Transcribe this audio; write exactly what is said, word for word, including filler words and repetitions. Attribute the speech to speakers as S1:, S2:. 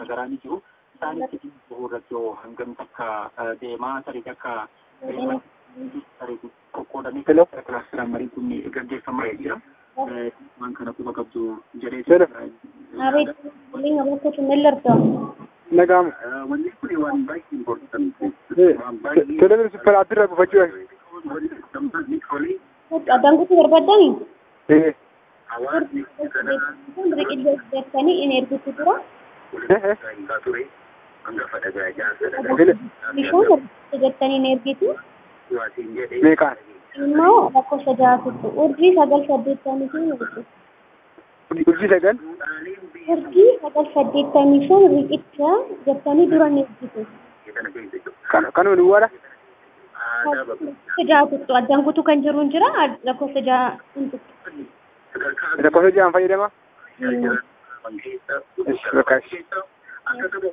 S1: garaagaraa ni jiru. Isaanitti irratti hangam takka deemaa tarii takka tarii qoqqoodanii kilaasiraan marii kun gaggeeffamaa jira. Waan kana quba qabdu jedhee
S2: Abeet, ini apa tu melarta?
S3: Nagam.
S1: wanni kun waan baay'ee important.
S3: Televizion super adira bufachuu.
S2: Kadang tu berbeda ni.
S3: Eh.
S1: Hawaasni kana
S2: Mereka jadi energi tu tu.
S3: Eh.
S1: ture hanga fadhagaa ijaarsa
S2: Bisa jadi energi tu.
S1: waatiin jedhee
S3: Meeqa?
S2: Mau aku saja tu. Urgi sagal saddeettanii tu.
S3: Urjii sagal?
S2: Urgi sagal saddeettanii tu riqicha jettanii dura ni jiru.
S3: Kan kan duwwaadha?
S2: Saja tu addaan kutu kan jiru jira lakko saja untuk.
S3: Lakkoofsa ja'aan fayyadama?
S1: Wangeessa
S3: Ish, bakka ish.
S1: akka